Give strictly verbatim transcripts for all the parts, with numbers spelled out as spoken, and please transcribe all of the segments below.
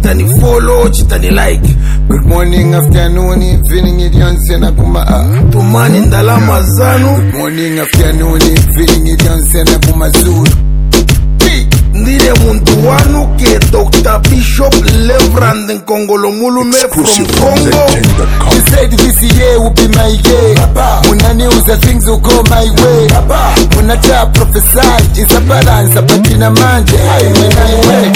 chitani follow, chitani like. Good morning, afternoon, evening, idionse na kuma ah. Tumani ndalama zanu. Good morning, afternoon, evening, idionse na kuma zuru. Ndire muntu wanu ke Doctor Bishop Reverend Nkongolo Mulume from Congo. He said this year will be my year. Muna news things will go my way. Muna cha prophesy is a balance but in a manje. I mean I way.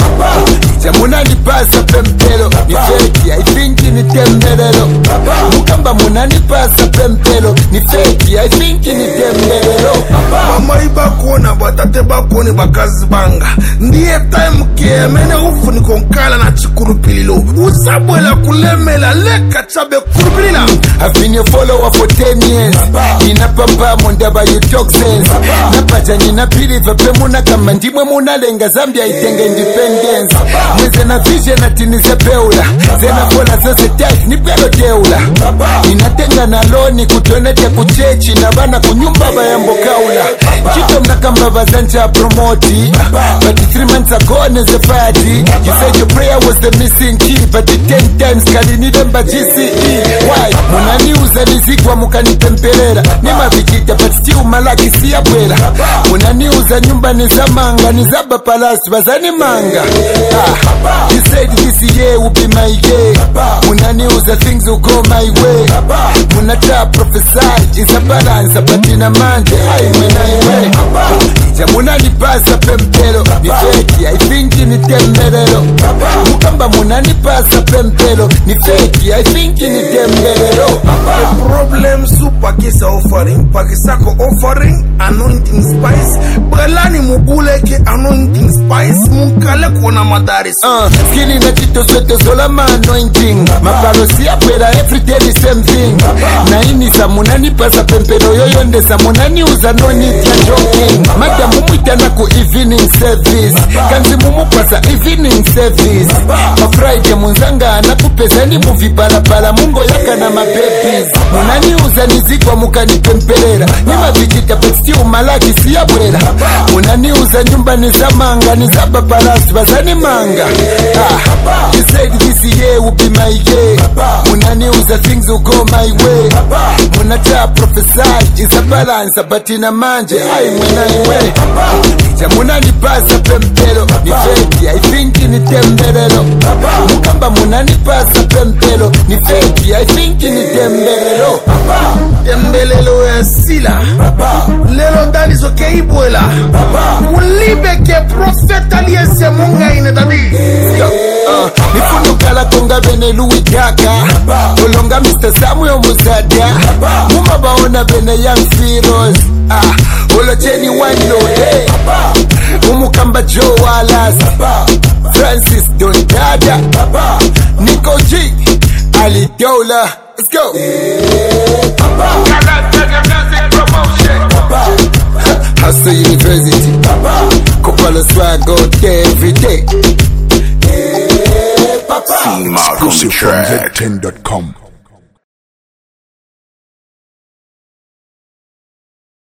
Muna ni pasa pempelo. Ni fake I think ni tembelelo. Mukamba muna ni pasa pempelo. Ni fake I think ni tembelelo. Mama ibakona batate bakoni bakazi banga. Ndiye time ke mene ufu ni konkala na chikurupililo. Usabwela kulemela leka chabe kurupilila. I've been your follower for ten years. Nina pamba mondaba you talk sense. Napaja nina believe pe muna kama ndimwe muna lenga Zambia itenge independence. Mweze na vision ati nize peula. Zena fola zose tech ni pelo deula. Ninatenga na loni kutonete kuchechi na bana kunyumba bayambo kaula. Chito mnakamba bazancha promoti. But three months ago as a party, you said your prayer was the missing key. But the ten times kali nidemba G C E. Why? Muna niuza nizikwa mukani temperera. Nima vikita but still malaki siya bwela. Muna niuza nyumba nizamanga nizaba palasi bazani manga. Ah. You said this year will be my year. Muna niuza things will go my way. Muna cha prophesy is a balance but in a manje. I mean I way. Muna ni pasa pempelo. Ni fake I think ni tembelelo. Mukamba muna ni pasa pempelo. Ni fake I think ni tembelelo. The problem super kisa offering. Pakisako offering anointing spice. Brelani muguleke anointing spice. Munkale kona madaris. Uh, Skini na chito swete solama anointing. Mapalo siya pera every day the same thing. Na ini sa muna ni pasa pempelo. Yoyonde sa muna ni uza no need ya joking. Mada mumuita na ku evening service. Kanzi mumu pasa evening service. Ma Friday munzanga na kupezani movie pala pala mungo yaka na mababies. Munani uza nizikwa mukani pempelera. Nima vijita but still malaki siya bwela. Munani uza nyumba nizamanga nizaba palasi bazani manga. Ah. You said this year will be my year. Munani uza things will go my way. Muna cha prophesy is a balance but in a manje. I mean I way. Muna ni pasa pempelo. Ni fake I think ni tembelelo. Mukamba muna ni pasa pempelo. Ni fake I think ni tembelelo. Tembelelo ya sila. Lelo dali so ke ibuela. Ulibe ke profeta liyese munga ine dali. Nifundu kala konga bene Louis Daka. Olonga Mister Samuel Musadia. Muma baona bene Young Feroz. Ah, Olo Jenny Wando. Hey. Umukamba Joe Wallace. Francis Don Dada. Nico G. Ali Dola. Let's go. Hustle University. Kopala swag out there every day. C Marco from Z ten dot com.